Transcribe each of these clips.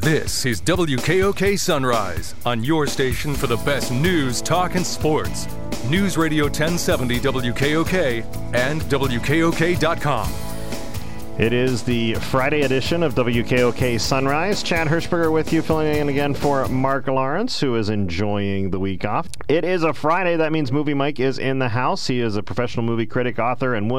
This is WKOK Sunrise, on your station for the best news, talk, and sports. News Radio 1070 WKOK and WKOK.com. It is the Friday edition of WKOK Sunrise. Chad Hirschberger with you, filling in again for Mark Lawrence, who is enjoying the week off. It is a Friday. That means Movie Mike is in the house. He is a professional movie critic, author, and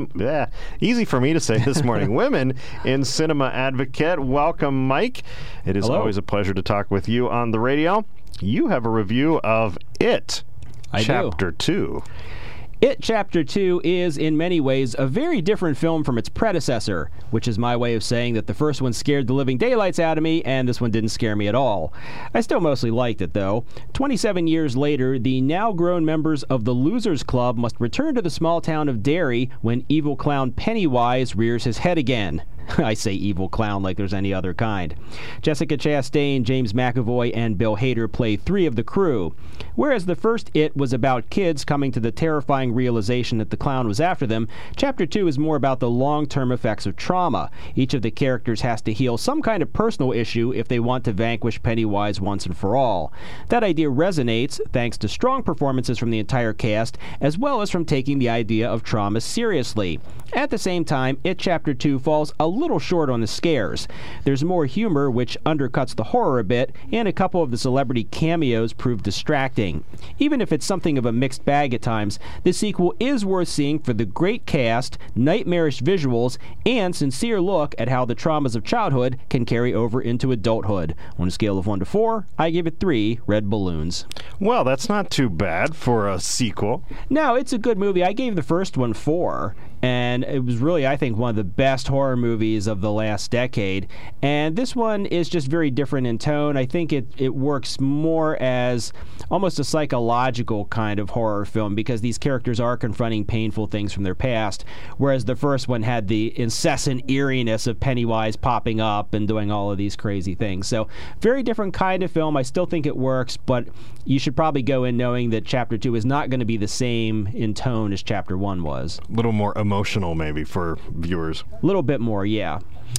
easy for me to say this morning, Women in Cinema advocate. Welcome, Mike. It is always a pleasure to talk with you on the radio. You have a review of It, Chapter 2. It Chapter 2 is, in many ways, a very different film from its predecessor, which is my way of saying that the first one scared the living daylights out of me, and this one didn't scare me at all. I still mostly liked it, though. 27 years later, the now-grown members of the Losers Club must return to the small town of Derry when evil clown Pennywise rears his head again. I say evil clown like there's any other kind. Jessica Chastain, James McAvoy, and Bill Hader play three of the crew. Whereas the first It was about kids coming to the terrifying realization that the clown was after them, Chapter 2 is more about the long-term effects of trauma. Each of the characters has to heal some kind of personal issue if they want to vanquish Pennywise once and for all. That idea resonates thanks to strong performances from the entire cast, as well as from taking the idea of trauma seriously. At the same time, It Chapter 2 falls a little short on the scares. There's more humor, which undercuts the horror a bit, and a couple of the celebrity cameos prove distracting. Even if it's something of a mixed bag at times, this sequel is worth seeing for the great cast, nightmarish visuals, and sincere look at how the traumas of childhood can carry over into adulthood. On a scale of 1 to 4, I give it 3 red balloons. Well, that's not too bad for a sequel. No, it's a good movie. I gave the first one 4. And it was really, I think, one of the best horror movies of the last decade. And this one is just very different in tone. I think it works more as almost a psychological kind of horror film because these characters are confronting painful things from their past, whereas the first one had the incessant eeriness of Pennywise popping up and doing all of these crazy things. So very different kind of film. I still think it works, but you should probably go in knowing that Chapter 2 is not going to be the same in tone as Chapter 1 was. A little more emotional maybe for viewers. A little bit more, yeah.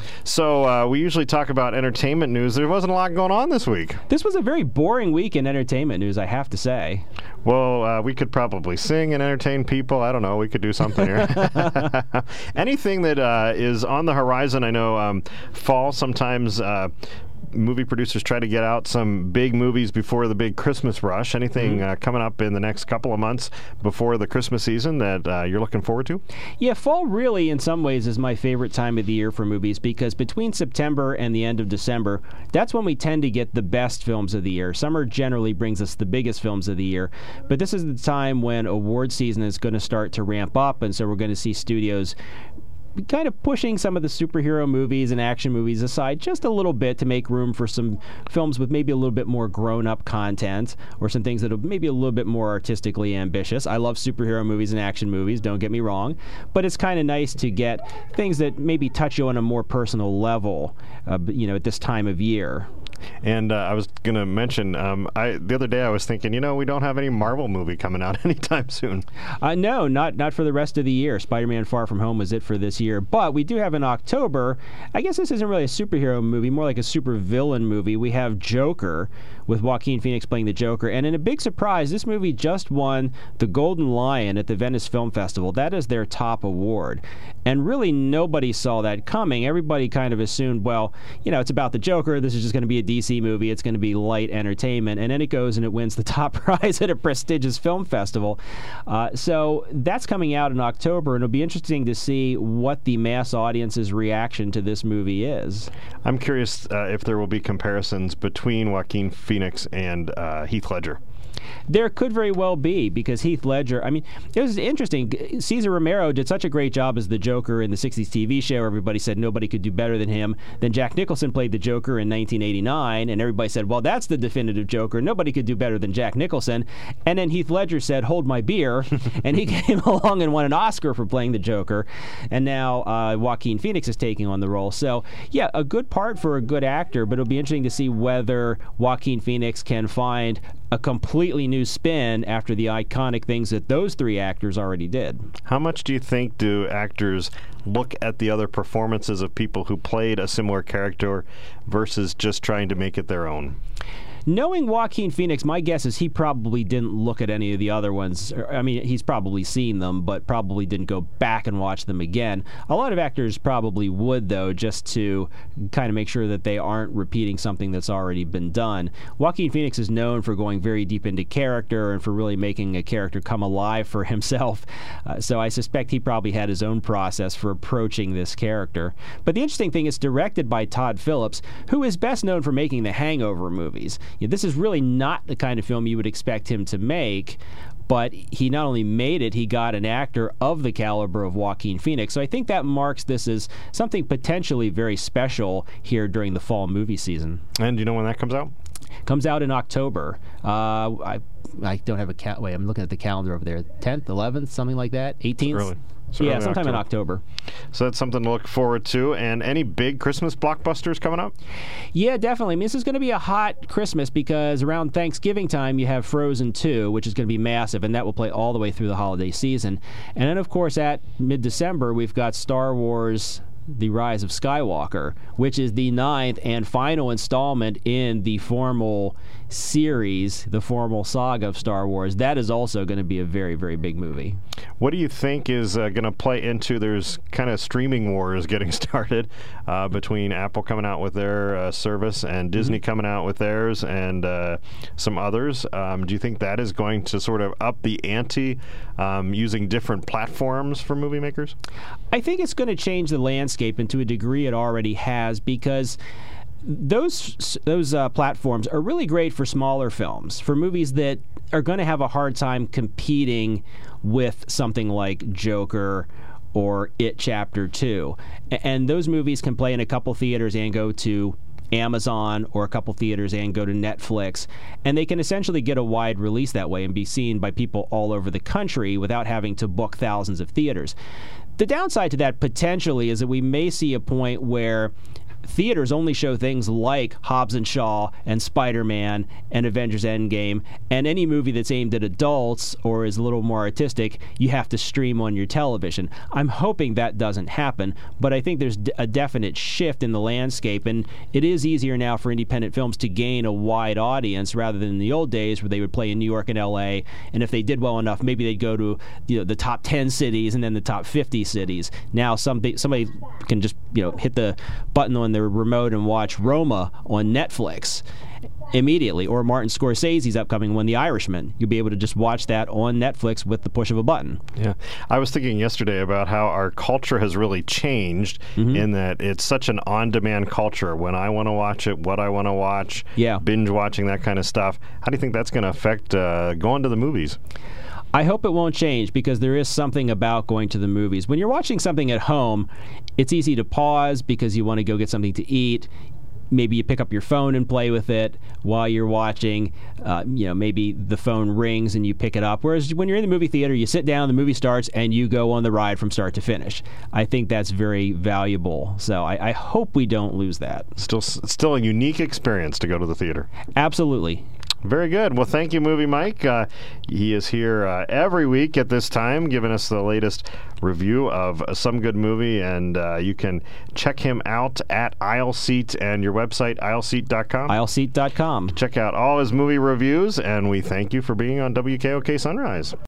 So we usually talk about entertainment news. There wasn't a lot going on this week. This was a very boring week in entertainment news, I have to say. Well, we could probably sing and entertain people. I don't know. We could do something here. Anything that is on the horizon. I know fall sometimes movie producers try to get out some big movies before the big Christmas rush. Anything coming up in the next couple of months before the Christmas season that you're looking forward to? Yeah, fall really in some ways is my favorite time of the year for movies because between September and the end of December, that's when we tend to get the best films of the year. Summer generally brings us the biggest films of the year, but this is the time when award season is going to start to ramp up, and so we're going to see studios kind of pushing some of the superhero movies and action movies aside just a little bit to make room for some films with maybe a little bit more grown-up content or some things that are maybe a little bit more artistically ambitious. I love superhero movies and action movies, don't get me wrong, but it's kind of nice to get things that maybe touch you on a more personal level, at this time of year. And I was going to mention, the other day I was thinking, we don't have any Marvel movie coming out anytime soon. No, not for the rest of the year. Spider-Man Far From Home was it for this year. But we do have in October, I guess this isn't really a superhero movie, more like a super villain movie. We have Joker with Joaquin Phoenix playing the Joker. And in a big surprise, this movie just won the Golden Lion at the Venice Film Festival. That is their top award. And really nobody saw that coming. Everybody kind of assumed, well, it's about the Joker. This is just going to be a DC movie. It's going to be light entertainment. And then it goes and it wins the top prize at a prestigious film festival. So that's coming out in October, and it'll be interesting to see what the mass audience's reaction to this movie is. I'm curious if there will be comparisons between Joaquin Phoenix and Heath Ledger. There could very well be, because Heath Ledger, it was interesting. Cesar Romero did such a great job as the Joker in the 60s TV show. Everybody said nobody could do better than him. Then Jack Nicholson played the Joker in 1989, and everybody said, well, that's the definitive Joker. Nobody could do better than Jack Nicholson. And then Heath Ledger said, hold my beer, and he came along and won an Oscar for playing the Joker. And now Joaquin Phoenix is taking on the role. So, yeah, a good part for a good actor, but it'll be interesting to see whether Joaquin Phoenix can find a completely new spin after the iconic things that those three actors already did. How much do you think do actors look at the other performances of people who played a similar character versus just trying to make it their own? Knowing Joaquin Phoenix, my guess is he probably didn't look at any of the other ones. I mean, he's probably seen them, but probably didn't go back and watch them again. A lot of actors probably would, though, just to kind of make sure that they aren't repeating something that's already been done. Joaquin Phoenix is known for going very deep into character and for really making a character come alive for himself. So I suspect he probably had his own process for approaching this character. But the interesting thing is directed by Todd Phillips, who is best known for making the Hangover movies. This is really not the kind of film you would expect him to make, but he not only made it, he got an actor of the caliber of Joaquin Phoenix. So I think that marks this as something potentially very special here during the fall movie season. And do you know when that comes out? Comes out in October. I don't have a wait, I'm looking at the calendar over there. 10th, 11th, something like that? 18th? Early. Yeah, sometime in October. So that's something to look forward to. And any big Christmas blockbusters coming up? Yeah, definitely. I mean, this is going to be a hot Christmas because around Thanksgiving time you have Frozen 2, which is going to be massive, and that will play all the way through the holiday season. And then, of course, at mid-December, we've got Star Wars: The Rise of Skywalker, which is the 9th and final installment in the formal series, the formal saga of Star Wars. That is also going to be a very, very big movie. What do you think is going to play into, there's kind of streaming wars getting started between Apple coming out with their service and Disney coming out with theirs and some others. Do you think that is going to sort of up the ante using different platforms for movie makers? I think it's going to change the landscape, and to a degree it already has, because those platforms are really great for smaller films, for movies that are going to have a hard time competing with something like Joker or It Chapter 2. And those movies can play in a couple theaters and go to Amazon or a couple theaters and go to Netflix, and they can essentially get a wide release that way and be seen by people all over the country without having to book thousands of theaters. The downside to that potentially is that we may see a point where theaters only show things like Hobbs and Shaw and Spider-Man and Avengers Endgame, and any movie that's aimed at adults or is a little more artistic, you have to stream on your television. I'm hoping that doesn't happen, but I think there's a definite shift in the landscape, and it is easier now for independent films to gain a wide audience rather than in the old days where they would play in New York and LA, and if they did well enough, maybe they'd go to the top 10 cities and then the top 50 cities. Now somebody can just hit the button on their remote and watch Roma on Netflix immediately, or Martin Scorsese's upcoming one, The Irishman. You'll be able to just watch that on Netflix with the push of a button. Yeah. I was thinking yesterday about how our culture has really changed in that it's such an on-demand culture. When I want to watch it, what I want to watch, binge watching, that kind of stuff. How do you think that's going to affect going to the movies? I hope it won't change, because there is something about going to the movies. When you're watching something at home, it's easy to pause because you want to go get something to eat. Maybe you pick up your phone and play with it while you're watching. Maybe the phone rings and you pick it up. Whereas when you're in the movie theater, you sit down, the movie starts, and you go on the ride from start to finish. I think that's very valuable. So I hope we don't lose that. Still a unique experience to go to the theater. Absolutely. Very good. Well, thank you, Movie Mike. He is here every week at this time, giving us the latest review of some good movie, and you can check him out at Aisle Seat and your website, aisleseat.com. Aisleseat.com. Check out all his movie reviews, and we thank you for being on WKOK Sunrise.